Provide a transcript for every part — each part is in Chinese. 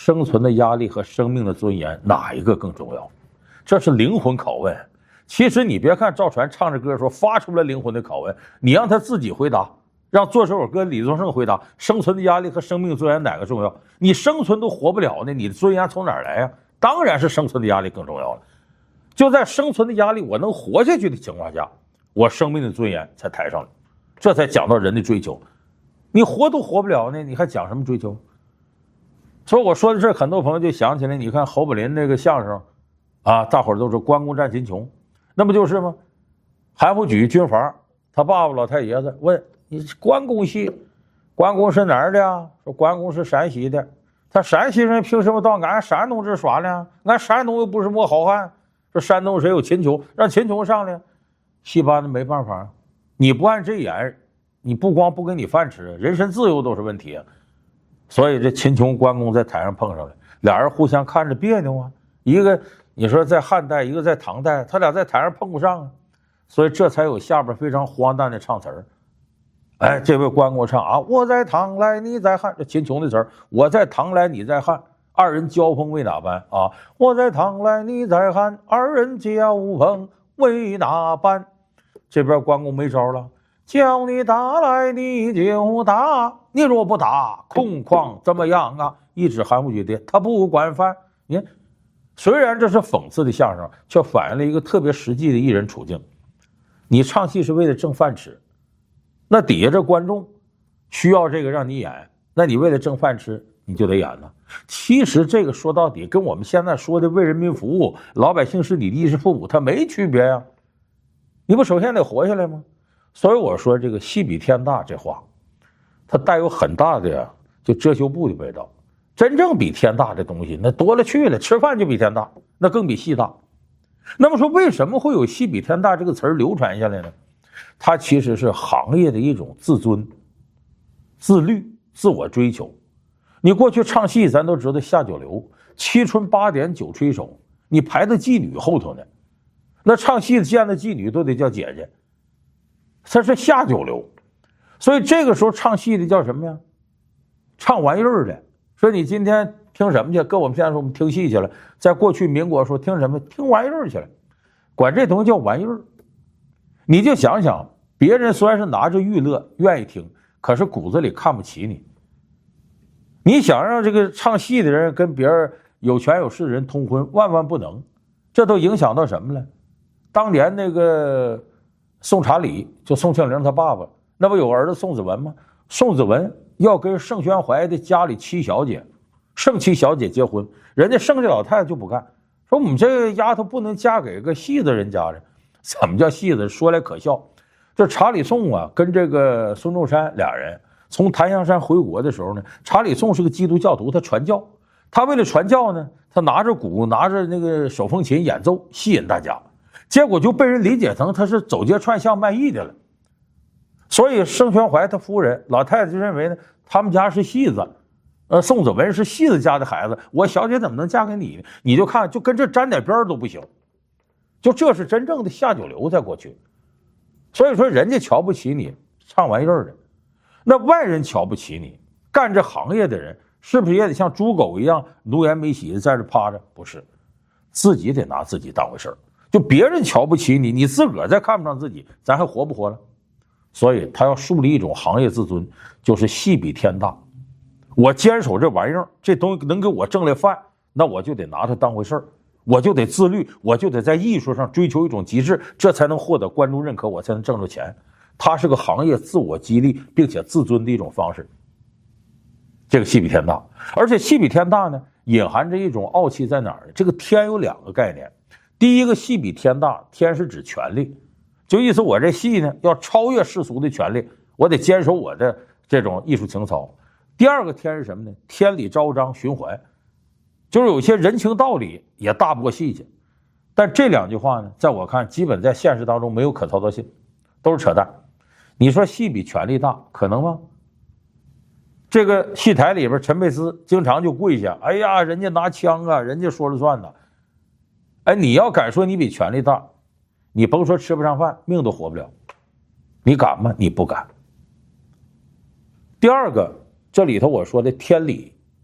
生存的压力和生命的尊严哪一个更重要？这是灵魂拷问。其实你别看赵传唱着歌说发出了灵魂的拷问，你让他自己回答，让做这首歌李宗盛回答，生存的压力和生命尊严哪个重要？你生存都活不了呢，你的尊严从哪儿来呀？当然是生存的压力更重要了。就在生存的压力我能活下去的情况下，我生命的尊严才抬上来，这才讲到人的追求。你活都活不了呢，你还讲什么追求？所以我说的这，很多朋友就想起来，你看侯宝林那个相声啊，大伙儿都说关公战秦琼，那不就是吗？韩复榘军阀，他爸爸老太爷子问你关公系，关公是哪儿的呀？说关公是山西的。他山西人凭什么到俺山东这耍呢？俺山东又不是没好汉。说山东谁有秦琼，让秦琼上来。戏班子没办法，你不按这演，你不光不给你饭吃，人身自由都是问题啊。所以这秦琼关公在台上碰上了，俩人互相看着别扭啊。一个你说在汉代，一个在唐代，他俩在台上碰不上啊。所以这才有下边非常荒诞的唱词儿。哎，这位关公唱啊，我在唐来你在汉，这秦琼的词儿，我在唐来你在汉，二人交锋为哪般啊？我在唐来你在汉，二人交锋为哪般？这边关公没招了，叫你打来你就打，你若不打，空旷怎么样啊？一指韩复榘的，他不管饭。你看，虽然这是讽刺的相声，却反映了一个特别实际的艺人处境。你唱戏是为了挣饭吃，那底下这观众需要这个让你演，那你为了挣饭吃，你就得演了。其实这个说到底跟我们现在说的为人民服务，老百姓是你的衣食父母，它没区别呀。你不首先得活下来吗？所以我说这个戏比天大这话，它带有很大的就遮羞布的味道。真正比天大的东西那多了去了，吃饭就比天大，那更比戏大。那么说为什么会有戏比天大这个词儿流传下来呢？它其实是行业的一种自尊、自律、自我追求。你过去唱戏咱都知道下九流，七春八点九吹手，你排在妓女后头呢。那唱戏见的妓女都得叫姐姐，它是下九流。所以这个时候唱戏的叫什么呀？唱玩意儿的。说你今天听什么去？跟我们现在说我们听戏去了，在过去民国说听什么？听玩意儿去了，管这东西叫玩意儿。你就想想，别人虽然是拿着娱乐愿意听，可是骨子里看不起你。你想让这个唱戏的人跟别人有权有势的人通婚，万万不能。这都影响到什么了？当年那个宋查理，就宋庆龄他爸爸，那不有儿子宋子文吗？宋子文要跟盛宣怀的家里七小姐，盛七小姐结婚，人家盛家老太太就不干，说我们这个丫头不能嫁给个戏子人家的。怎么叫戏子？说来可笑，这查理宋啊，跟这个孙中山俩人从檀香山回国的时候呢，查理宋是个基督教徒，他传教，他为了传教呢，他拿着鼓，拿着那个手风琴演奏，吸引大家，结果就被人理解成他是走街串巷卖艺的了。所以盛宣怀他夫人老太太就认为呢，他们家是戏子，宋子文是戏子家的孩子，我小姐怎么能嫁给你呢？你就看，就跟这沾点边都不行。就这是真正的下九流，在过去。所以说人家瞧不起你唱玩意儿的，那外人瞧不起你干这行业的人，是不是也得像猪狗一样奴颜没洗的在这趴着？不是，自己得拿自己当回事儿。就别人瞧不起你，你自个儿再看不上自己，咱还活不活了？所以他要树立一种行业自尊，就是戏比天大。我坚守这玩意儿，这东西能给我挣来饭，那我就得拿它当回事儿。我就得自律，我就得在艺术上追求一种极致，这才能获得观众认可，我才能挣着钱。它是个行业自我激励并且自尊的一种方式。这个戏比天大，而且戏比天大呢，隐含着一种傲气在哪儿呢？这个天有两个概念，第一个戏比天大，天是指权力，就意思我这戏呢要超越世俗的权力，我得坚守我的这种艺术情操。第二个天是什么呢？天理昭彰循环。就是有些人情道理也大不过戏去，但这两句话呢，在我看基本在现实当中没有可操作性，都是扯淡。你说戏比权力大，可能吗？这个戏台里边陈佩斯经常就跪下，哎呀，人家拿枪啊，人家说了算呐。哎，你要敢说你比权力大，你甭说吃不上饭，命都活不了，你敢吗？你不敢。第二个，这里头我说的天理，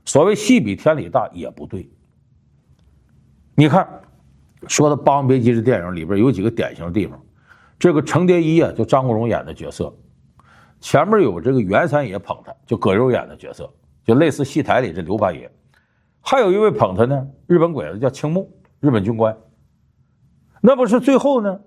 所谓戏比天理大也不对。你看，说的《霸王别姬》这电影里边有几个典型的地方，这个程蝶衣啊，就张国荣演的角色，前面有这个袁三爷捧他，就葛优演的角色，就类似戏台里这刘八爷，还有一位捧他呢，日本鬼子叫青木，日本军官。那不是最后呢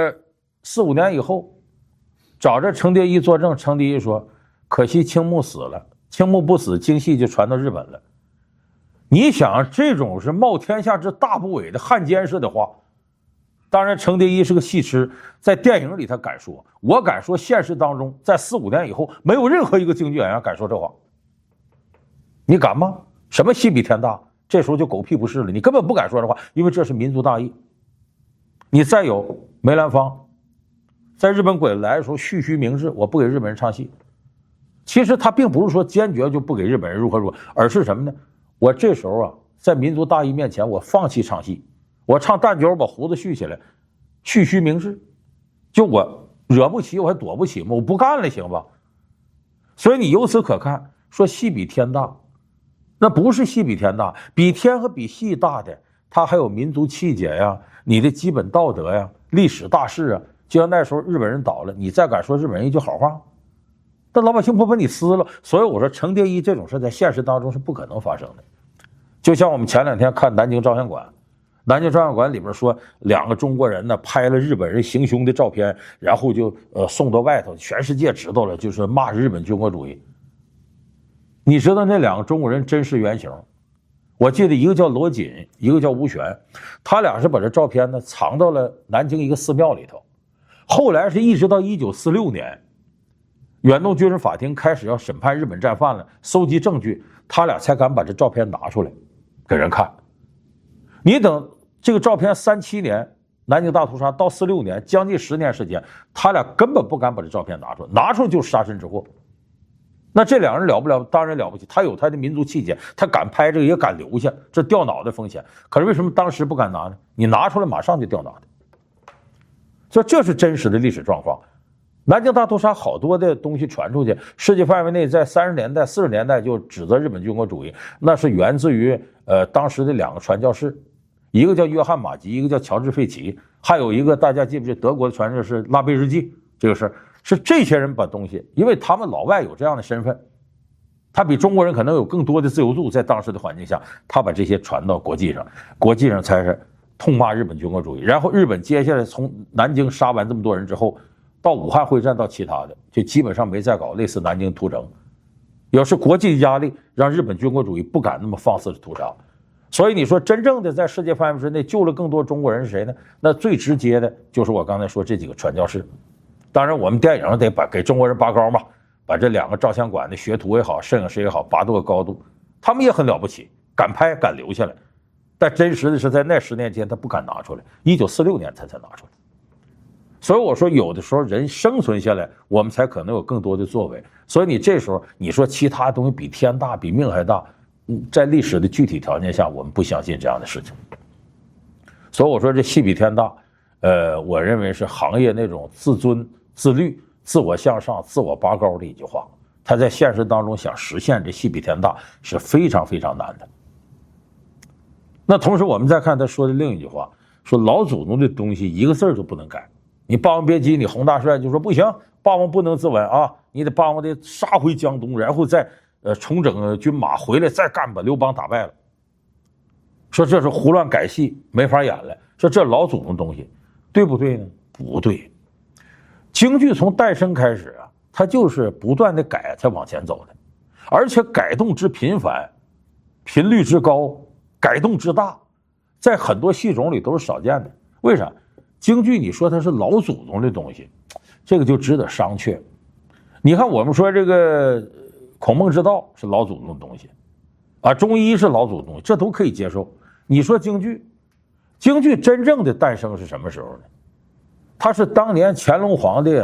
，4、5年以后，找着程蝶衣作证，程蝶衣说，可惜青木死了，青木不死，京戏就传到日本了。你想，这种是冒天下之大不韪的汉奸式的话，当然程蝶衣是个戏痴，在电影里他敢说，我敢说现实当中在4、5年以后没有任何一个京剧演员敢说这话。你敢吗？什么戏比天大，这时候就狗屁不是了，你根本不敢说这话，因为这是民族大义。你再有梅兰芳在日本鬼子来的时候蓄须明志，我不给日本人唱戏，其实他并不是说坚决就不给日本人如何如何，而是什么呢？我这时候啊，在民族大义面前，我放弃唱戏，我唱旦角把胡子蓄起来，蓄须明志，就我惹不起我还躲不起吗？我不干了行吧？所以你由此可看，说戏比天大，那不是戏比天大，比天和比戏大的，它还有民族气节呀，你的基本道德呀，历史大势啊。就像那时候日本人倒了，你再敢说日本人一句好话，但老百姓不把你撕了。所以我说程蝶衣这种事在现实当中是不可能发生的。就像我们前2天看南京照相馆，南京照相馆里边说2个中国人呢拍了日本人行凶的照片，然后就送到外头，全世界知道了，就是骂日本军国主义。你知道那2个中国人真实原型？我记得一个叫罗锦，一个叫吴璇，他俩是把这照片呢藏到了南京一个寺庙里头。后来是一直到1946年，远东军事法庭开始要审判日本战犯了，搜集证据，他俩才敢把这照片拿出来给人看。你等这个照片37年南京大屠杀到46年，将近10年时间，他俩根本不敢把这照片拿出来，拿出来就是杀身之祸。那这2人了不了？当然了不起，他有他的民族气节，他敢拍这个也敢留下，这掉脑袋风险。可是为什么当时不敢拿呢？你拿出来马上就掉脑袋。所以这是真实的历史状况。南京大屠杀好多的东西传出去，世界范围内在30年代、40年代就指责日本军国主义，那是源自于当时的2个传教士，一个叫约翰马吉，一个叫乔治费奇，还有一个大家记不记得德国的传教士拉贝日记，这个事是这些人把东西，因为他们老外有这样的身份，他比中国人可能有更多的自由度，在当时的环境下，他把这些传到国际上，国际上才是痛骂日本军国主义。然后日本接下来从南京杀完这么多人之后，到武汉会战到其他的，就基本上没再搞类似南京屠城。要是国际压力让日本军国主义不敢那么放肆的屠杀，所以你说真正的在世界范围之内救了更多中国人是谁呢？那最直接的就是我刚才说这几个传教士。当然我们电影得给中国人拔高嘛，把这2个照相馆的学徒也好，摄影师也好，拔到个高度，他们也很了不起，敢拍敢留下来。但真实的是在那10年间他不敢拿出来，1946年才拿出来。所以我说有的时候人生存下来，我们才可能有更多的作为。所以你这时候你说其他东西比天大比命还大，在历史的具体条件下我们不相信这样的事情。所以我说这戏比天大，我认为是行业那种自尊自律自我向上自我拔高的一句话，他在现实当中想实现这戏比天大是非常非常难的。那同时我们再看他说的另一句话，说老祖宗的东西一个字都不能改。你霸王别姬，你洪大帅就说不行，霸王不能自刎啊，你得霸王得杀回江东，然后再重整军马回来再干，把刘邦打败了。说这是胡乱改戏，没法演了。说这老祖宗东西对不对呢？不对。京剧从诞生开始啊，它就是不断的改才往前走的，而且改动之频繁，频率之高，改动之大，在很多戏种里都是少见的。为啥？京剧你说它是老祖宗的东西，这个就值得商榷。你看我们说这个孔孟之道是老祖宗的东西啊，中医是老祖宗，这都可以接受。你说京剧真正的诞生是什么时候呢？它是当年乾隆皇帝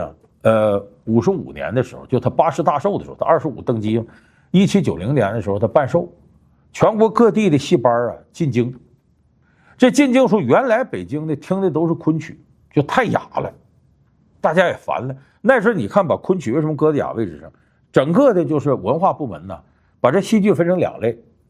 55年的时候，就他80大寿的时候，他25登基，1790年的时候他办寿，全国各地的戏班啊进京。这进京时候，原来北京的听的都是昆曲，就太哑了，大家也烦了。那时候你看把昆曲为什么搁在哑位置上？整个的就是文化部门呢，把这戏剧分成2类，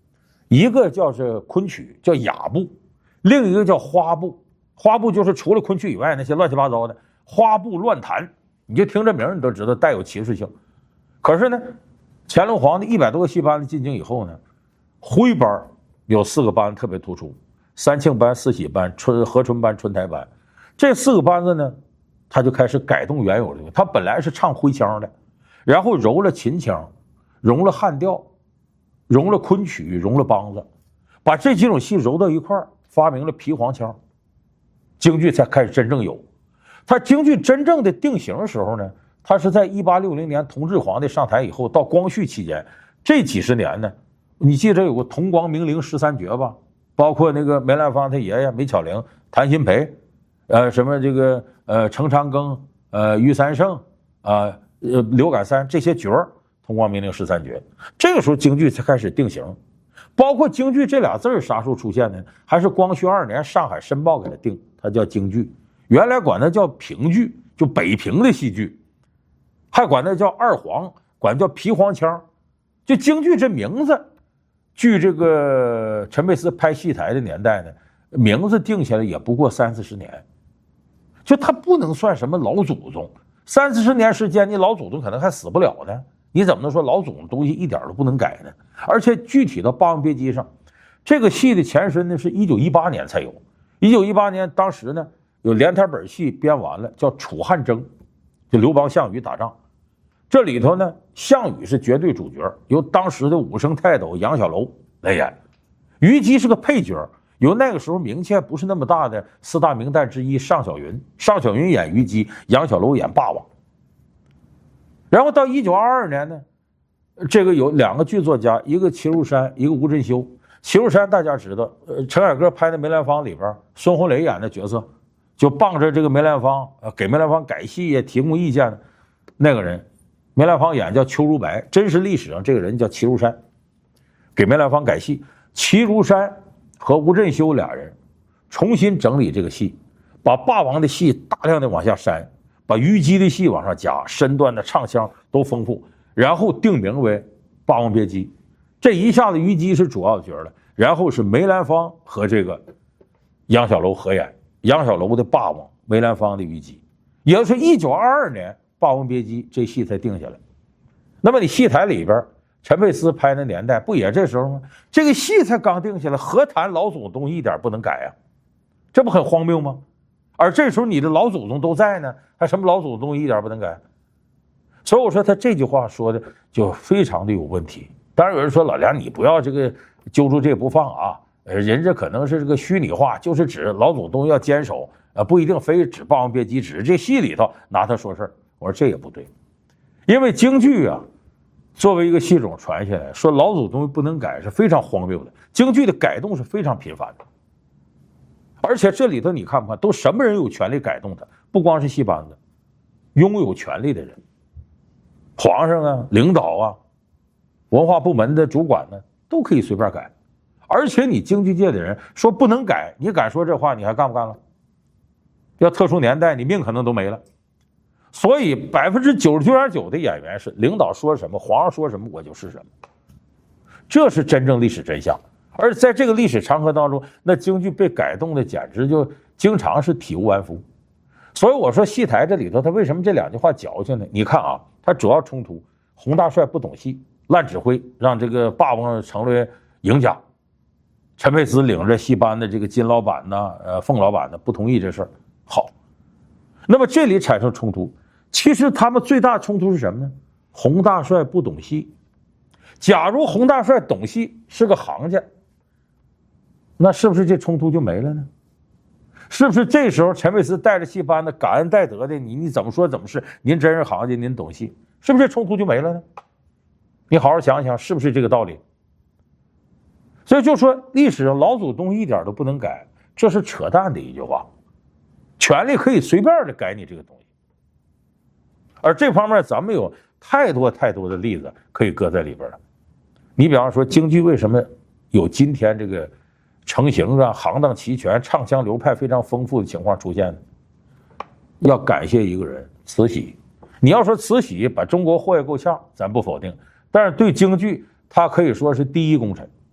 一个叫是昆曲，叫雅部，另一个叫花部。花部就是除了昆曲以外那些乱七八糟的花部乱弹，你就听这名你都知道带有歧视性。可是呢，乾隆皇帝100多个戏班子进京以后呢，徽班有4个班特别突出，三庆班、四喜班、和春班、春台班。这4个班子呢，他就开始改动原有的。他本来是唱徽腔的，然后揉了秦腔，融了汉调，融了昆曲，融了梆子，把这几种戏揉到一块儿，发明了皮黄腔。京剧才开始真正有。他京剧真正的定型的时候呢，他是在1860年同治皇帝上台以后到光绪期间这几十年呢，你记得有个同光明伶13绝吧，包括那个梅兰芳他爷爷梅巧玲、谭鑫培，什么这个程长庚、于三胜刘感三这些角儿，同光明伶13绝。这个时候京剧才开始定型。包括京剧这俩字啥时候出现的？还是光绪2年上海申报给他定，它叫京剧。原来管它叫评剧，就北平的戏剧，还管它叫二黄，管叫皮黄腔。就京剧这名字，据这个陈佩斯拍戏台的年代呢，名字定下来也不过30-40年，就他不能算什么老祖宗。30-40年时间，你老祖宗可能还死不了呢。你怎么能说老祖宗东西一点都不能改呢？而且具体到《霸王别姬》上，这个戏的前身呢是1918年才有。1918年当时呢有连台本戏编完了，叫《楚汉争》，就刘邦项羽打仗。这里头呢，项羽是绝对主角，由当时的武生泰斗杨小楼来演，虞姬是个配角，由那个时候名气还不是那么大的4大名旦之一尚小云，尚小云演虞姬，杨小楼演霸王。然后到1922年呢，这个有2个剧作家，一个齐如山，一个吴振修。齐如山大家知道，陈凯歌拍的梅兰芳里边，孙红雷演的角色，就帮着这个梅兰芳，给梅兰芳改戏提供意见的那个人，梅兰芳演叫邱如白，真实历史上这个人叫齐如山，给梅兰芳改戏。齐如山和吴振修俩人重新整理这个戏，把霸王的戏大量的往下删，把虞姬的戏往上加，身段的唱腔都丰富，然后定名为《霸王别姬》。这一下子虞姬是主要角了，然后是梅兰芳和这个杨小楼合演，杨小楼的霸王，梅兰芳的虞姬。也就是1922年《霸王别姬》这戏才定下来。那么你戏台里边陈佩斯拍的年代不也这时候吗？这个戏才刚定下来，何谈老祖宗一点不能改啊？这不很荒谬吗？而这时候你的老祖宗都在呢，还什么老祖宗一点不能改？所以我说他这句话说的就非常的有问题。当然有人说老梁你不要这个揪住这不放啊，人这可能是这个虚拟化，就是指老祖宗要坚守，不一定非指《霸王别姬》，指这戏里头拿它说事儿。我说这也不对，因为京剧啊作为一个戏种传下来，说老祖宗不能改是非常荒谬的。京剧的改动是非常频繁的，而且这里头你看不看，都什么人有权利改动它？不光是戏班子，拥有权利的人，皇上啊、领导啊、文化部门的主管呢，都可以随便改。而且你京剧界的人说不能改，你敢说这话，你还干不干了？要特殊年代，你命可能都没了。所以99.9%的演员是领导说什么，皇上说什么，我就是什么，这是真正历史真相。而在这个历史长河当中，那京剧被改动的简直就经常是体无完肤。所以我说戏台这里头，他为什么这2句话矫情呢？你看啊，他主要冲突，洪大帅不懂戏，烂指挥，让这个霸王成为赢家。陈佩斯领着戏班的这个金老板呢，凤老板呢不同意这事儿。好，那么这里产生冲突，其实他们最大冲突是什么呢？洪大帅不懂戏。假如洪大帅懂戏，是个行家，那是不是这冲突就没了呢？是不是这时候陈佩斯带着戏班子感恩戴德的，你怎么说怎么是，您真是行家，您懂戏，是不是这冲突就没了呢？你好好想想，是不是这个道理？所以就说历史上老祖宗一点都不能改，这是扯淡的一句话。权力可以随便的改你这个东西，而这方面咱们有太多的例子可以搁在里边了。你比方说京剧为什么有今天这个成型啊、行当齐全、唱腔流派非常丰富的情况出现呢？要感谢一个人，慈禧。你要说慈禧把中国祸害够呛，咱不否定，但是对京剧他可以说是第一功臣。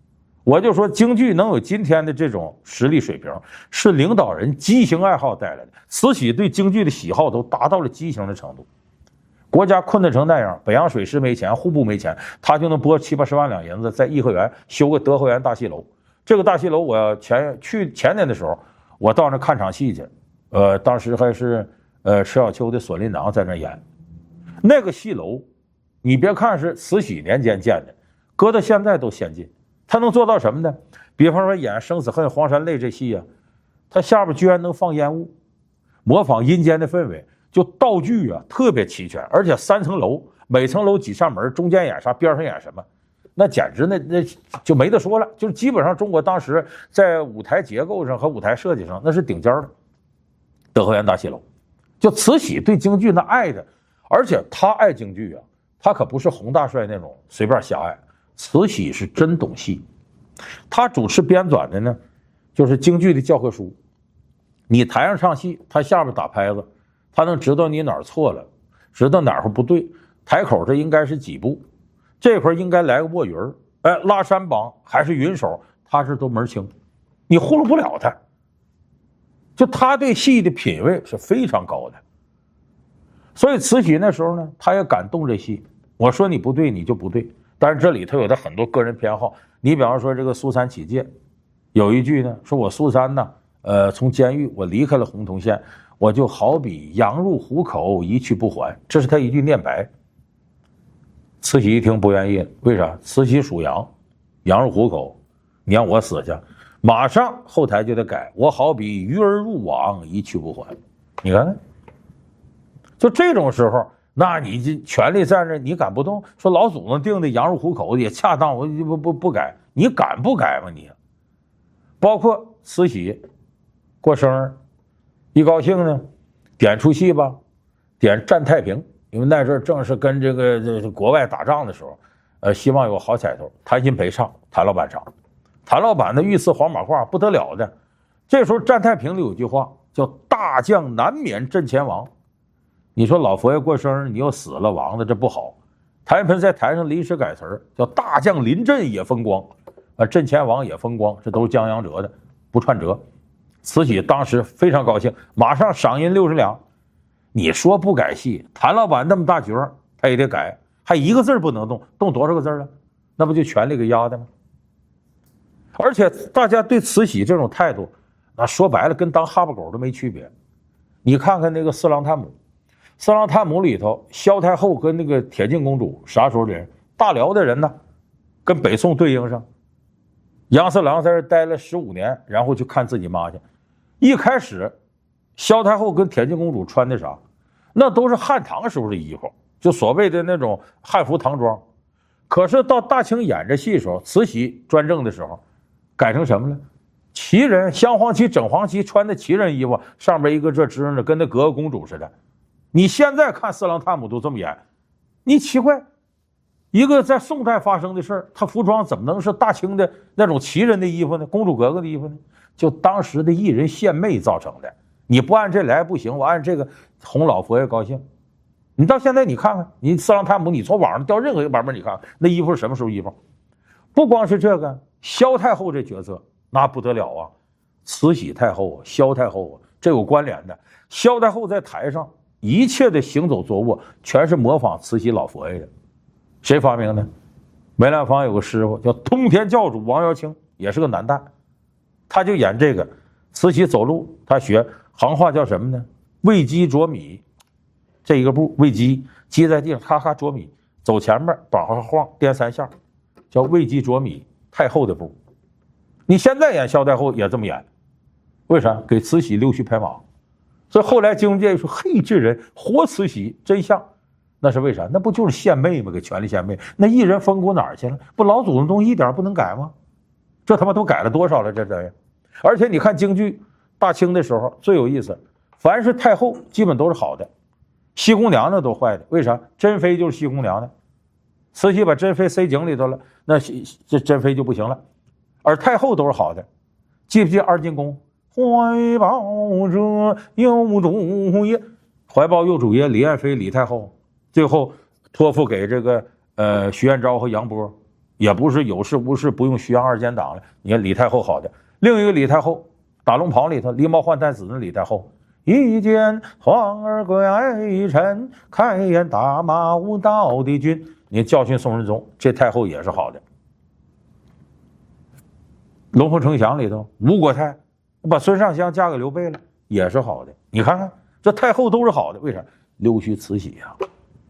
我就说京剧能有今天的这种实力水平，是领导人畸形爱好带来的。慈禧对京剧的喜好都达到了畸形的程度。国家困难成那样，北洋水师没钱，户部没钱，他就能拨70-80万两银子在颐和园修个德和园大戏楼。这个大戏楼，我前年的时候，我到那看场戏去，当时还是迟小秋的《锁麟囊》在那演。那个戏楼，你别看是慈禧年间建的，搁到现在都先进。他能做到什么呢？比方说演《生死恨》《黄山泪》这戏啊，他下边居然能放烟雾，模仿阴间的氛围，就道具啊特别齐全，而且3层楼，每层楼几扇门，中间演啥，边上演什么，那简直那就没得说了。就是基本上中国当时在舞台结构上和舞台设计上那是顶尖的。德和园大戏楼，就慈禧对京剧那爱的，而且他爱京剧啊，他可不是洪大帅那种随便瞎爱。慈禧是真懂戏，他主持编纂的呢，就是京剧的教科书。你台上唱戏，他下边打拍子，他能知道你哪儿错了，知道哪儿不对，台口这应该是几步，这会儿应该来个卧云儿，拉山膀还是云手，他这都门清，你糊弄不了他。就他对戏的品味是非常高的，所以慈禧那时候呢，他也敢动这戏。我说你不对，你就不对。但是这里头有他很多个人偏好，你比方说这个苏三起解，有一句呢，说我苏三呢，从监狱我离开了洪洞县，我就好比羊入虎口一去不还，这是他一句念白。慈禧一听不愿意，为啥？慈禧属羊，羊入虎口，你让我死去，马上后台就得改，我好比鱼儿入网一去不还。你看看，就这种时候。那你这权力在这，你敢不动？说老祖宗定的羊入虎口也恰当，我不改，你敢不改吗你？包括慈禧过生日，一高兴呢，点出戏吧，点占太平，因为那阵正是跟这个国外打仗的时候，希望有好彩头，谭鑫培唱，谭老板唱，谭老板的御赐黄马褂不得了的。这时候占太平里有句话叫“大将难免阵前亡”。你说老佛爷过生日，你又死了亡的，这不好。谭鑫培在台上临时改词儿，叫“大将临阵也风光”，阵前亡也风光，这都是江洋折的，不串折。慈禧当时非常高兴，马上赏银60两。你说不改戏，谭老板那么大角儿，他也得改，还一个字不能动，动多少个字啊？那不就权力给压的吗？而且大家对慈禧这种态度，那说白了跟当哈巴狗都没区别。你看看那个《四郎探母》。《四郎探母》里头，萧太后跟那个铁镜公主啥时候的人？大辽的人呢，跟北宋对应上。杨四郎在这待了15年，然后去看自己妈去。一开始，萧太后跟铁镜公主穿的啥？那都是汉唐时候的衣服，就所谓的那种汉服唐装。可是到大清演这戏的时候，慈禧专政的时候，改成什么了？旗人镶黄旗、整黄旗穿的旗人衣服，上边一个这支着，跟那格格公主似的。你现在看四郎探母都这么演，你奇怪，一个在宋代发生的事儿，他服装怎么能是大清的那种旗人的衣服呢？公主格格的衣服呢？就当时的艺人献媚造成的。你不按这来不行，我按这个哄老佛爷高兴。你到现在你看看，你四郎探母，你从网上调任何一个版本，你看那衣服是什么时候衣服？不光是这个，萧太后这角色那不得了啊！慈禧太后啊，萧太后啊，这有关联的。萧太后在台上。一切的行走坐卧全是模仿慈禧老佛爷的，谁发明的？梅兰芳有个师傅叫通天教主王瑶卿，也是个男旦，他就演这个慈禧走路，他学行话叫什么呢？喂鸡啄米，这一个步喂鸡，鸡在地上咔咔啄米，走前面膀上晃颠3下，叫喂鸡啄米，太后的步。你现在演萧太后也这么演，为啥？给慈禧溜须拍马。所以后来京界说：“嘿，这人活慈禧真像。”那是为啥？那不就是献媚吗？给权力献媚。那艺人风骨哪儿去了？不老祖宗东西一点不能改吗？这他妈都改了多少了？这呀！而且你看京剧，大清的时候最有意思，凡是太后基本都是好的，西宫娘娘都坏的。为啥？珍妃就是西宫娘娘，慈禧把珍妃塞井里头了，那这珍妃就不行了。而太后都是好的，记不记二进宫？怀抱着幼主爷，怀抱幼主爷李彦妃李太后，最后托付给这个徐彦昭和杨波， 也不是有事无事不用虚阳二监党了。你看李太后好的，另一个李太后打龙袍里头狸猫换太子的李太后，一见皇儿归尘，开言打马无道的君。你教训宋仁宗，这太后也是好的。龙凤呈祥里头，吴国太把孙尚香嫁给刘备了，也是好的。你看看这太后都是好的，为啥？溜须慈禧呀。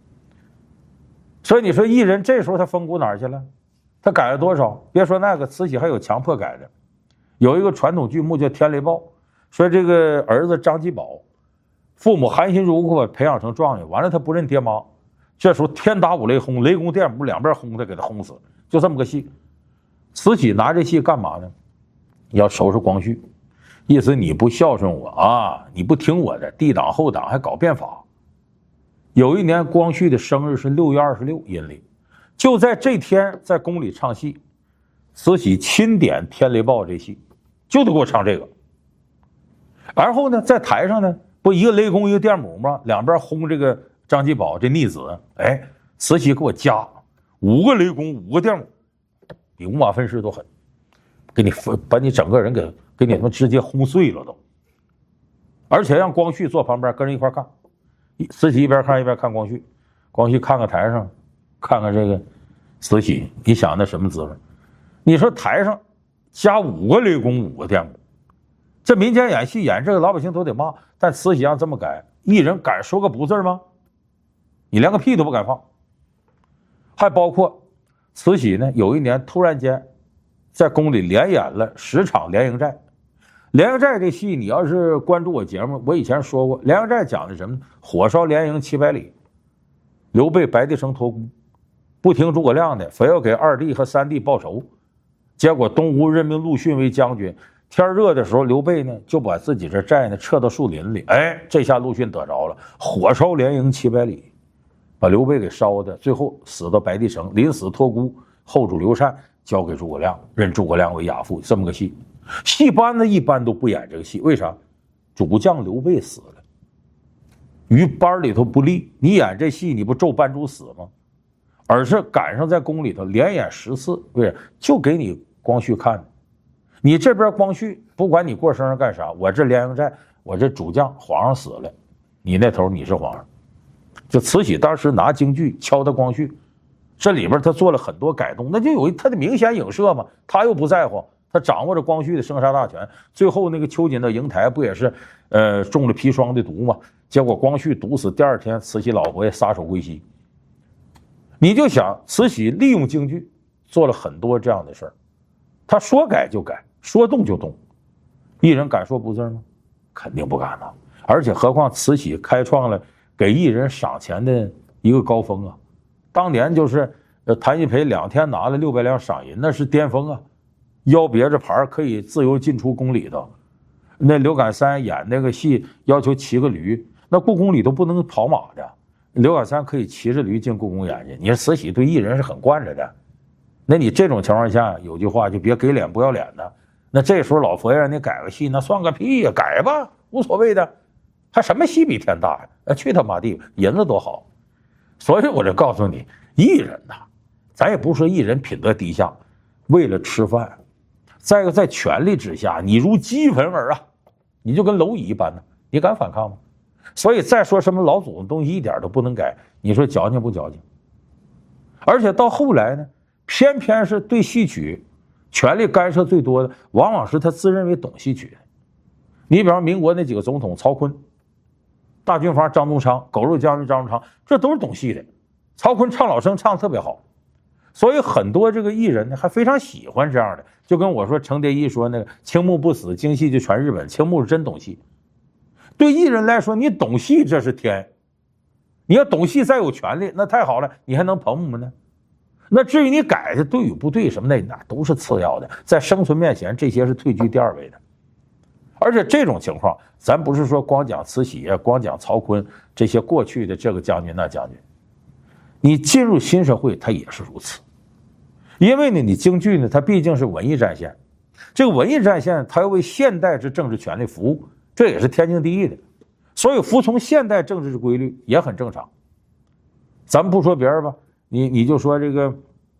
所以你说异人这时候他风骨哪儿去了？他改了多少？别说那个慈禧还有强迫改的。有一个传统剧目叫《天雷报》，说这个儿子张继宝，父母含辛茹苦培养成状元，完了他不认爹妈，这时候天打五雷轰，雷公电母两边轰他，给他轰死，就这么个戏。慈禧拿这戏干嘛呢？要收拾光绪，意思你不孝顺我啊，你不听我的，帝党后党还搞变法。有一年光绪的生日是6月26阴历，就在这天在宫里唱戏，慈禧钦点《天雷报》这戏，就得给我唱这个。然后呢，在台上呢，不一个雷公一个电母吗？两边轰这个张继宝这逆子，哎，慈禧给我加5个雷公5个电母，比五马分尸都狠，给你把你整个人给你们直接轰碎了都。而且让光绪坐旁边跟人一块看，慈禧一边看一边看光绪，光绪看看台上，看看这个慈禧，你想那什么滋味？你说台上加5个雷公5个电母，这民间演戏演这个老百姓都得骂，但慈禧让这么改，艺人敢说个不字吗？你连个屁都不敢放。还包括慈禧呢，有一年突然间在宫里连演了10场连营寨。连营寨这戏你要是关注我节目，我以前说过，连营寨讲的什么？火烧连营700里，刘备白帝城托孤，不听诸葛亮的，非要给2弟和3弟报仇，结果东吴任命陆逊为将军，天热的时候刘备呢就把自己这寨呢撤到树林里，哎，这下陆逊得着了，火烧连营700里，把刘备给烧的，最后死到白帝城，临死托孤，后主刘禅交给诸葛亮，认诸葛亮为亚父，这么个戏。戏班子一般都不演这个戏，为啥？主将刘备死了，于班里头不利，你演这戏你不咒班主死吗？而是赶上在宫里头连演10次，为啥？就给你光绪看的。你这边光绪不管你过生日干啥，我这连营寨，我这主将皇上死了，你那头你是皇上。就慈禧当时拿京剧敲打光绪，这里边他做了很多改动，那就有他的明显影射嘛，他又不在乎。他掌握着光绪的生杀大权，最后那个秋瑾的瀛台不也是中了砒霜的毒吗？结果光绪毒死，第2天慈禧老佛爷撒手归西。你就想慈禧利用京剧做了很多这样的事儿，他说改就改，说动就动，艺人敢说不字吗？肯定不敢呐。而且何况慈禧开创了给艺人赏钱的一个高峰啊！当年就是谭鑫培2天拿了600两赏银，那是巅峰啊！腰别着牌可以自由进出宫里头。那刘感三演那个戏要求骑个驴，那故宫里都不能跑马的，刘感三可以骑着驴进故宫演去。你说慈禧对艺人是很惯着的，那你这种情况下有句话就别给脸不要脸的。那这时候老佛爷让你改个戏，那算个屁呀，改吧，无所谓的，还什么戏比天大呀？去他妈地，银子多好。所以我就告诉你，艺人呐，咱也不说艺人品德低下，为了吃饭。再一个，在权力之下，你如鸡粉耳啊，你就跟蝼蚁一般呢，你敢反抗吗？所以再说什么老祖宗东西一点都不能改，你说矫情不矫情？而且到后来呢，偏偏是对戏曲权力干涉最多的，往往是他自认为懂戏曲的。你比方民国那几个总统，曹锟、大军阀张宗昌、狗肉将军张宗昌，这都是懂戏的。曹锟唱老生唱得特别好。所以很多这个艺人呢还非常喜欢这样的，就跟我说程蝶衣说那个青木不死，京戏就全日本，青木是真懂戏。对艺人来说，你懂戏这是天，你要懂戏再有权利那太好了，你还能捧我们呢？那至于你改的对与不对什么的，那都是次要的，在生存面前这些是退居第2位的。而且这种情况咱不是说光讲慈禧啊，光讲曹锟这些过去的这个将军那将军，你进入新社会它也是如此。因为呢，你京剧呢，它毕竟是文艺战线，这个文艺战线它要为现代之政治权力服务，这也是天经地义的，所以服从现代政治之规律也很正常。咱们不说别人吧，你就说这个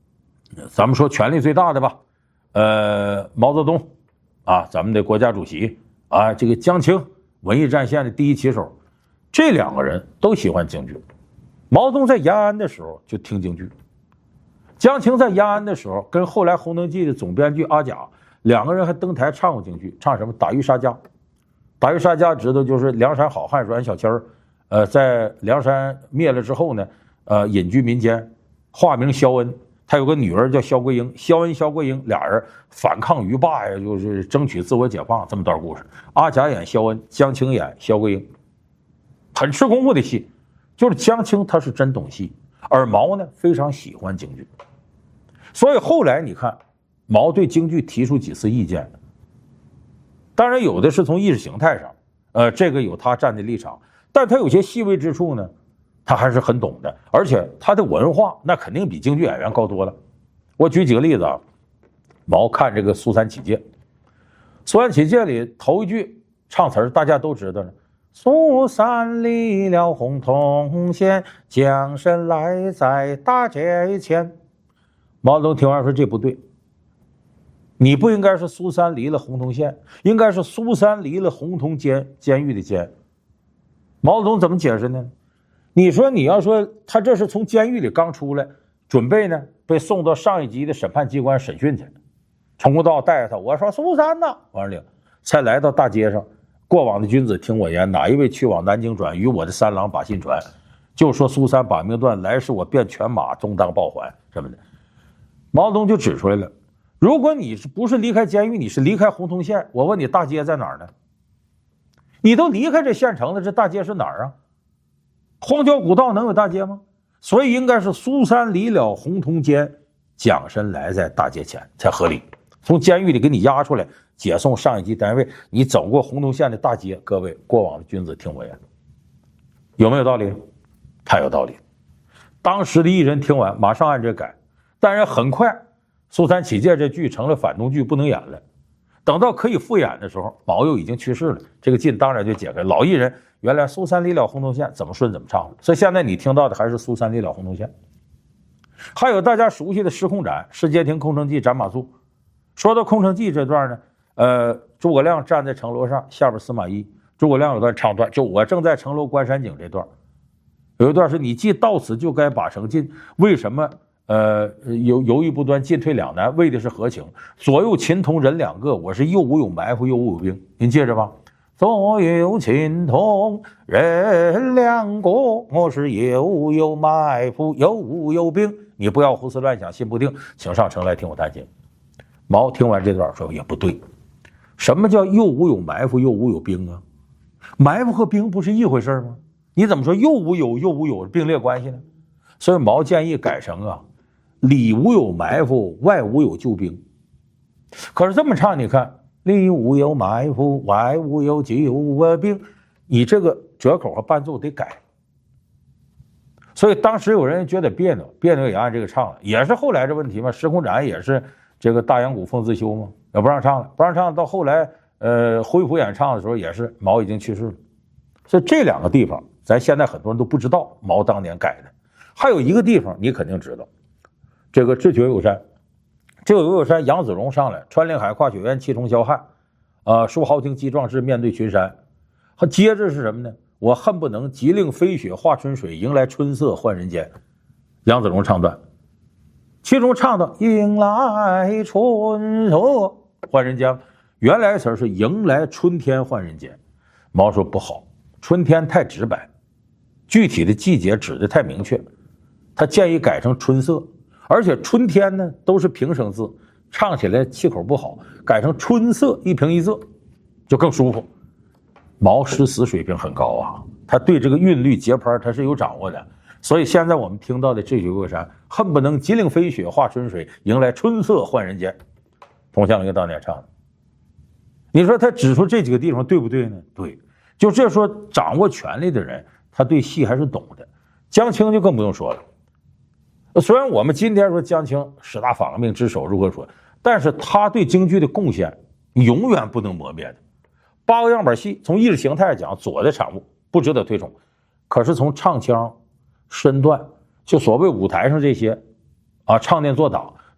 咱们说权力最大的吧，毛泽东啊，咱们的国家主席啊，这个江青，文艺战线的第一旗手，这2个人都喜欢京剧。毛泽东在延安的时候就听京剧，江青在延安的时候跟后来《红灯记》的总编剧阿甲2个人还登台唱过京剧，唱什么《打渔杀家》。打渔杀家知道就是梁山好汉阮小七儿，在梁山灭了之后呢，隐居民间，化名萧恩。他有个女儿叫萧桂英，萧恩、萧桂英俩人反抗渔霸呀，就是争取自我解放，这么段故事。阿甲演萧恩，江青演萧桂英，很吃功夫的戏。就是江青他是真懂戏，而毛呢非常喜欢京剧，所以后来你看，毛对京剧提出几次意见，当然有的是从意识形态上，这个有他站的立场，但他有些细微之处呢，他还是很懂的，而且他的文化那肯定比京剧演员高多了。我举几个例子啊，毛看这个《苏三起解》，《苏三起解》里头一句唱词大家都知道呢。苏三离了洪洞县，将身来在大街前。毛泽东听完说这不对，你不应该是苏三离了洪洞县，应该是苏三离了洪洞监狱的监。毛泽东怎么解释呢？你说你要说他这是从监狱里刚出来，准备呢被送到上一级的审判机关审讯去，陈公道带着他，我说苏三呢，完了才来到大街上。过往的君子听我言，哪一位去往南京转？与我的三郎把信传。就说苏三把命断，来世我变犬马，终当报还什么的。毛泽东就指出来了，如果你不是离开监狱，你是离开洪洞县，我问你大街在哪儿呢？你都离开这县城了，这大街是哪儿啊？荒郊古道能有大街吗？所以应该是苏三离了洪洞监，将身来在大街前才合理。从监狱里给你押出来，解送上一级单位，你走过洪洞县的大街，各位过往的君子听我言，有没有道理？太有道理。当时的艺人听完马上按这改，但是很快苏三起解这剧成了反动剧，不能演了。等到可以复演的时候，毛又已经去世了，这个劲当然就解开。老艺人原来苏三离了洪洞县怎么顺怎么唱，所以现在你听到的还是苏三离了洪洞县。还有大家熟悉的失控斩，世界亭空城计斩马谡。说到空城计这段呢，诸葛亮站在城楼上，下边司马懿，诸葛亮有段唱段，就我正在城楼观山景这段，有一段是你既到此就该把城进，为什么犹豫不断，进退两难，为的是何情？左右秦童人2个，我是又无有埋伏又无有兵。您接着吧，左右秦童人2个，我是又无有埋伏又无有兵。你不要胡思乱想，心不定，请上城来听我弹琴。毛听完这段说也不对，什么叫又无有埋伏又无有兵啊？埋伏和兵不是一回事吗？你怎么说又无有并列关系呢？所以毛建议改成里无有埋伏，外无有救兵。可是这么唱，你看里无有埋伏，外无有救兵，你这个折口和伴奏得改。所以当时有人觉得别扭也按这个唱了，也是后来这问题嘛。时空斩也是这个大阳谷奉自修嘛，也不让唱了，不让唱。到后来恢复演唱的时候，也是毛已经去世了。所以这2个地方，咱现在很多人都不知道毛当年改的。还有一个地方你肯定知道，这个智取威虎山。这个威虎山，杨子荣上来，穿令海，跨雪原，气冲霄汉，书豪庭，击壮志，面对群山。他接着是什么呢？我恨不能急令飞雪化春水，迎来春色换人间。杨子荣唱段，其中唱的迎来春色换人间，原来词是迎来春天换人间。毛说不好，春天太直白，具体的季节指的太明确，他建议改成春色。而且春天呢都是平声字，唱起来气口不好，改成春色，一平一仄就更舒服。毛诗词水平很高啊，他对这个韵律节拍他是有掌握的。所以现在我们听到的这曲《威虎山》，恨不能急令飞雪化春水，迎来春色换人间，佟湘灵当年唱的。你说他指出这几个地方对不对呢？对，就这说掌握权力的人，他对戏还是懂的。江青就更不用说了。虽然我们今天说江青10大反革命之首如何说，但是他对京剧的贡献永远不能磨灭的。8个样板戏从意识形态讲左的产物，不值得推崇，可是从唱腔身段，就所谓舞台上这些唱念做打，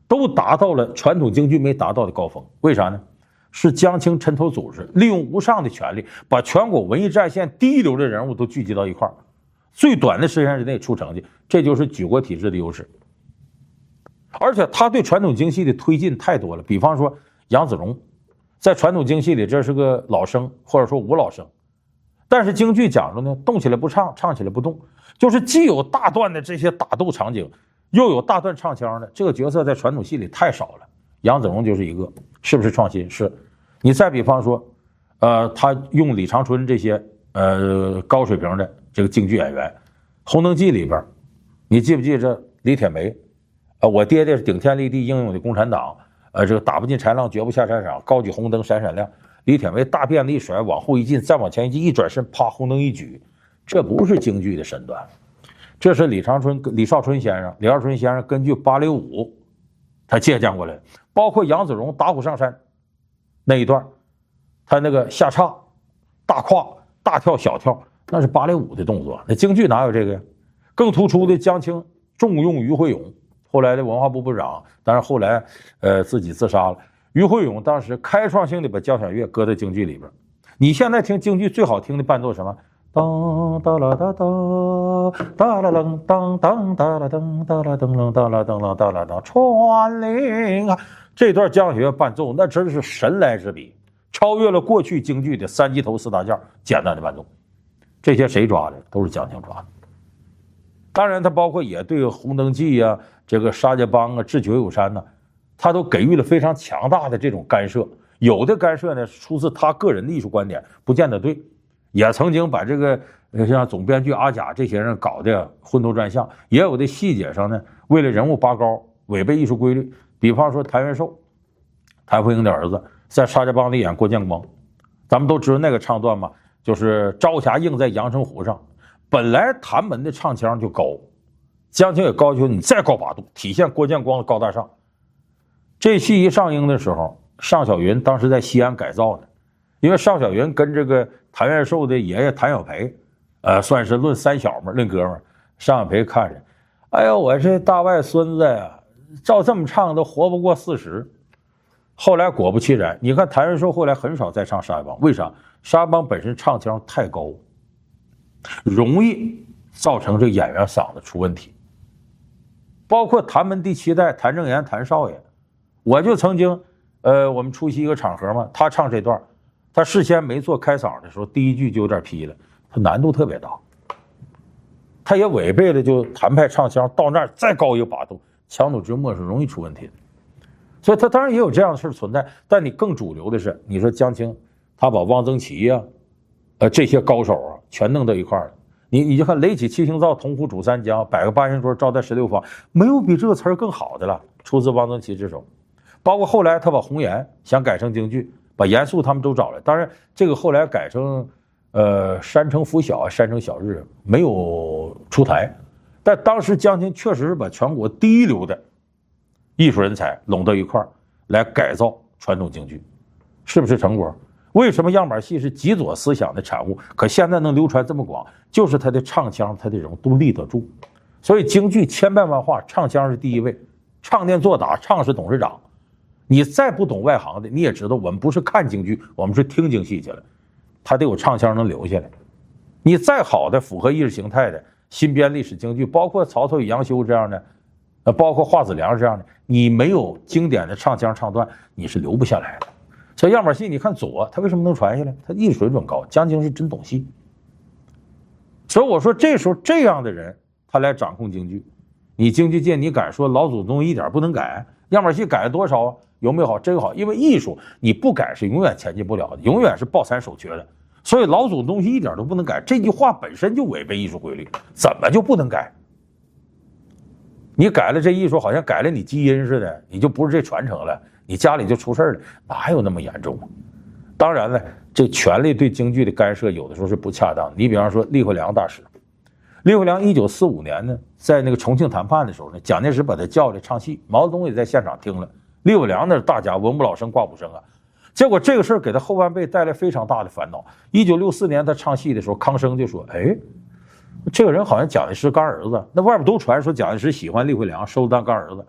都达到了传统京剧没达到的高峰。为啥呢？是江青抻头组织利用无上的权力，把全国文艺战线第一流的人物都聚集到一块儿，最短的时间之内出成绩，这就是举国体制的优势。而且他对传统京戏的推进太多了，比方说杨子荣，在传统京戏里这是个老生，或者说五老生，但是京剧讲究呢，动起来不唱，唱起来不动，就是既有大段的这些打斗场景，又有大段唱腔的，这个角色在传统戏里太少了。杨子荣就是一个，是不是创新？是。你再比方说，他用李长春这些高水平的这个京剧演员，《红灯记》里边，你记不记着李铁梅？我爹爹是顶天立地英勇的共产党，这个打不进豺狼，绝不下战场，高举红灯闪闪亮。李铁梅大辫子一甩，往后一进，再往前一进，一转身，啪，红灯一举，这不是京剧的身段，这是李少春先生根据芭蕾舞他借鉴过来，包括杨子荣打虎上山那一段，他那个下叉、大胯、大跳、小跳，那是芭蕾舞的动作，那京剧哪有这个呀？更突出的，江青重用于会泳，后来的文化部部长，当然后来自己自杀了。于会泳当时开创性的把交响乐搁在京剧里边。你现在听京剧最好听的伴奏什么？当哒啦哒哒哒啦噔当当哒啦噔哒啦噔噔哒啦噔啦哒啦噔传令啊！这段交响乐伴奏那真是神来之笔，超越了过去京剧的三级头四大件简单的伴奏。这些谁抓的？都是江青抓的。当然，他包括也对《红灯记》啊、这个沙家浜啊、智取威虎山呢，他都给予了非常强大的这种干涉。有的干涉呢，出自他个人的艺术观点，不见得对。也曾经把这个像总编剧阿甲这些人搞得昏头转向，也有的细节上呢，为了人物拔高，违背艺术规律。比方说谭元寿，谭富英的儿子，在沙家浜里演郭建光，咱们都知道那个唱段嘛，就是朝霞映在阳澄湖上。本来谭门的唱腔就高，江青也高求你再高8度，体现郭建光的高大上。这戏一上映的时候，尚小云当时在西安改造呢，因为尚小云跟这个谭元寿的爷爷谭小培，算是论三小嘛，论哥们儿。尚小培看着，哎呦，我这大外孙子呀，照这么唱都活不过40。后来果不其然，你看谭元寿后来很少再唱沙家浜，为啥？沙家浜本身唱腔太高，容易造成这演员嗓子出问题。包括谭门第7代谭正岩谭少爷，我就曾经我们出席一个场合嘛，他唱这段，他事先没做开嗓的时候，第一句就有点劈了，他难度特别大，他也违背了就谭派唱腔到那儿再高一个8度，强弩之末是容易出问题的。所以他当然也有这样的事存在，但你更主流的是，你说江青他把汪曾祺呀，这些高手啊全弄到一块儿了。你就看雷起七星灶，铜壶煮三江，摆个八仙桌，招待16方，没有比这个词儿更好的了，出自汪曾祺之手。包括后来他把红颜想改成京剧，把严肃他们都找来，当然这个后来改成山城拂晓、山城小日没有出台，但当时江青确实是把全国第一流的艺术人才拢到一块儿来改造传统京剧，是不是成果？为什么样板戏是极左思想的产物，可现在能流传这么广，就是他的唱腔他的人都立得住。所以京剧千变万化，唱腔是第一位，唱念做打唱是董事长。你再不懂外行的，你也知道我们不是看京剧，我们是听京戏去了，他得有唱腔能留下来。你再好的符合意识形态的新编历史京剧，包括曹操与杨修这样的，包括华子良这样的，你没有经典的唱腔唱段，你是留不下来的。所以样板戏你看左他为什么能传下来？他艺术水准高，江青是真懂戏。所以我说这时候这样的人他来掌控京剧，你京剧界你敢说老祖宗一点不能改？样板戏改了多少啊？有没有好？真好，因为艺术你不改是永远前进不了的，永远是抱残守缺的。所以老祖宗东西一点都不能改，这句话本身就违背艺术规律，怎么就不能改？你改了这艺术，好像改了你基因似的，你就不是这传承了，你家里就出事了，哪有那么严重啊？当然了，这权力对京剧的干涉有的时候是不恰当的。你比方说厉慧良大师，厉慧良1945年呢，在那个重庆谈判的时候呢，蒋介石把他叫来唱戏，毛泽东也在现场听了。厉慧良那是大家文武老生挂武生啊，结果这个事儿给他后半辈带来非常大的烦恼。1964年他唱戏的时候，康生就说：“哎，这个人好像蒋介石干儿子。”那外边都传说蒋介石喜欢厉慧良，收当干儿子。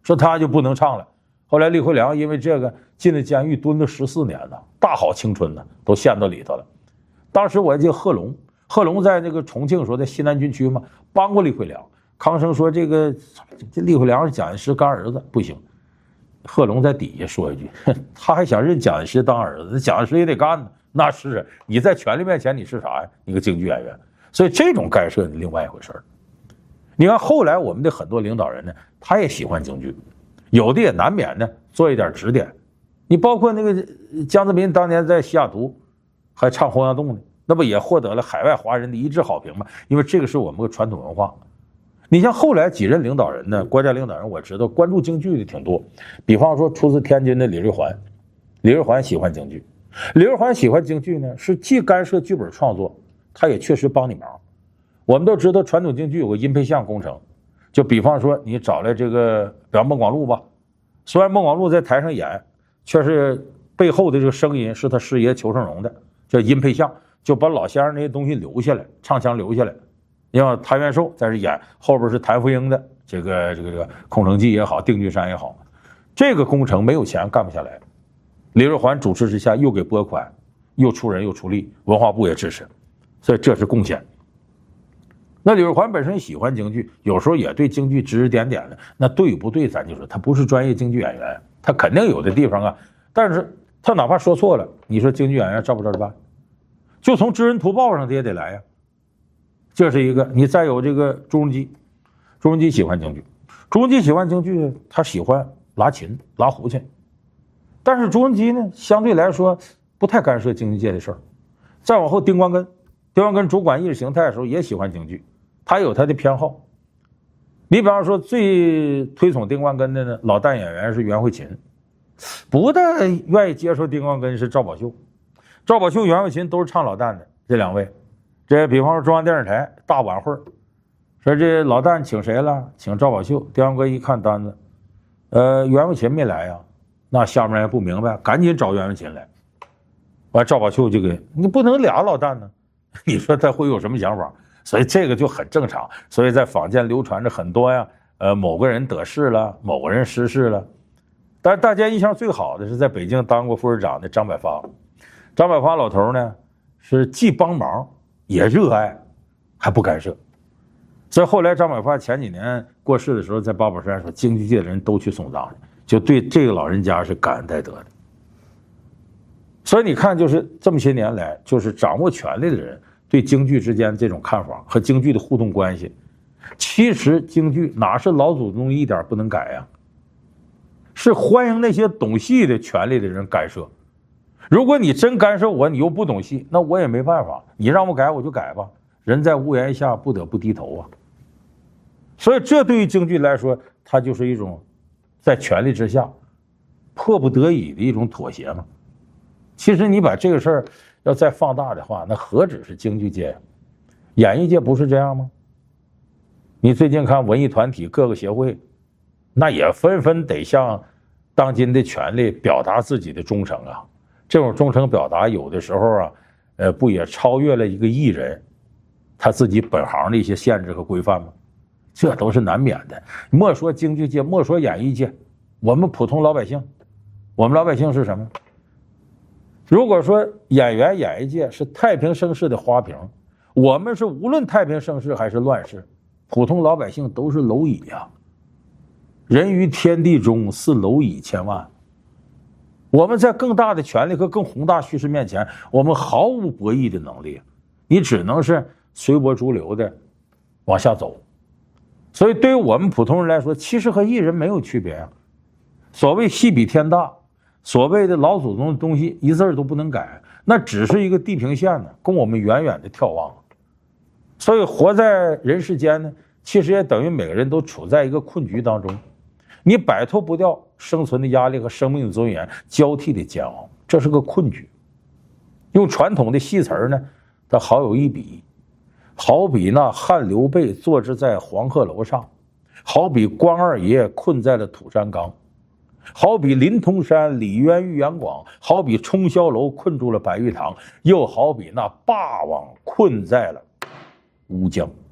说他就不能唱了。后来李慧良因为这个进了监狱，蹲了14年呢，大好青春呢，都陷到里头了。当时我还记得贺龙在那个重庆说在西南军区嘛，帮过李慧良。康生说这李慧良是蒋介石干儿子，不行。贺龙在底下说一句，他还想认蒋介石当儿子，那蒋介石也得干呢。那是你在权力面前你是啥呀？你个京剧演员。所以这种干涉是另外一回事儿。你看后来我们的很多领导人呢，他也喜欢京剧，有的也难免呢做一点指点。你包括那个江泽民当年在西雅图还唱洪崖洞呢，那不也获得了海外华人的一致好评吗？因为这个是我们的传统文化。你像后来几任领导人呢，国家领导人我知道关注京剧的挺多，比方说出自天津的李瑞环，李瑞环喜欢京剧，李瑞环喜欢京剧呢，是既干涉剧本创作，他也确实帮你忙。我们都知道传统京剧有个音配像工程，就比方说你找来这个比方孟广禄吧，虽然孟广禄在台上演，却是背后的这个声音是他师爷裘盛戎的，叫音配像，就把老先生那些东西留下来，唱腔留下来。你像谭元寿在这演，后边是谭富英的这个空城计也好，定军山也好，这个工程没有钱干不下来。李瑞环主持之下，又给拨款，又出人又出力，文化部也支持，所以这是贡献。那李瑞环本身喜欢京剧，有时候也对京剧指指点点的，那对与不对咱就说，他不是专业京剧演员，他肯定有的地方啊，但是他哪怕说错了，你说京剧演员照不照着办？就从知恩图报上他也得来呀。这是一个。你再有这个朱镕基喜欢京剧，朱镕基喜欢京剧，他喜欢拉琴拉胡琴，但是朱镕基呢相对来说不太干涉京剧界的事儿。再往后丁光根主管意识形态的时候也喜欢京剧，他有他的偏好。你比方说最推崇丁光根的呢，老旦演员是袁慧琴，不但愿意接受丁光根是赵宝秀，袁慧琴都是唱老旦的。这两位，这比方说中央电视台大晚会，说这老旦请谁了？请赵宝秀。丁光根一看单子，袁慧琴没来呀，那下面人不明白，赶紧找袁慧琴来。完赵宝秀就给你不能俩老旦呢，你说他会有什么想法？所以这个就很正常。所以在坊间流传着很多呀，某个人得势了，某个人失势了。但是大家印象最好的是在北京当过副市长的张百发。张百发老头呢是既帮忙也热爱，还不干涉。所以后来张百发前几年过世的时候，在八宝山说京剧界的人都去送葬去，就对这个老人家是感恩戴德的。所以你看，就是这么些年来，就是掌握权力的人对京剧之间这种看法和京剧的互动关系，其实京剧哪是老祖宗一点不能改呀，是欢迎那些懂戏的权力的人干涉。如果你真干涉我，你又不懂戏，那我也没办法，你让我改我就改吧，人在屋檐下不得不低头啊。所以这对于京剧来说，它就是一种在权力之下迫不得已的一种妥协嘛。其实你把这个事儿要再放大的话，那何止是京剧界，演艺界不是这样吗？你最近看文艺团体各个协会，那也纷纷得向当今的权力表达自己的忠诚啊。这种忠诚表达有的时候啊，不也超越了一个艺人他自己本行的一些限制和规范吗？这都是难免的。莫说京剧界，莫说演艺界，我们普通老百姓，我们老百姓是什么？如果说演艺界是太平盛世的花瓶，我们是无论太平盛世还是乱世，普通老百姓都是蝼蚁呀。人于天地中，似蝼蚁千万。我们在更大的权力和更宏大叙事面前，我们毫无博弈的能力，你只能是随波逐流的往下走。所以对于我们普通人来说，其实和艺人没有区别啊。所谓戏比天大，所谓的老祖宗的东西一字儿都不能改，那只是一个地平线呢，供我们远远的眺望。所以活在人世间呢，其实也等于每个人都处在一个困局当中，你摆脱不掉生存的压力和生命的尊严交替的煎熬，这是个困局。用传统的戏词儿呢，它好有一比，好比那汉刘备坐置在黄鹤楼上，好比关二爷困在了土山岗，好比林通山李渊玉阳广，好比冲霄楼困住了白玉堂，又好比那霸王困在了乌江。